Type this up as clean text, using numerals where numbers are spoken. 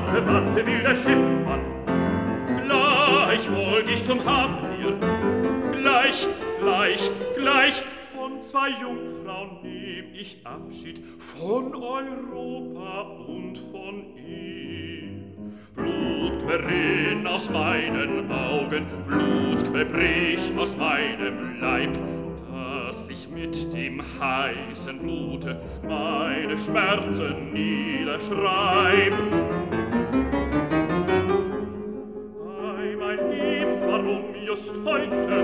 Warte, warte, will der Schiffmann. Gleichwohl geh ich zum Hafen dir. Gleich, gleich, gleich. Von zwei Jungfrauen nehm ich Abschied von Europa und von ihr. Blut querrin aus meinen Augen, Blut querbrich aus meinem Leib, dass ich mit dem heißen Blute meine Schmerzen niederschreib. Ei, mein Lieb, warum just heute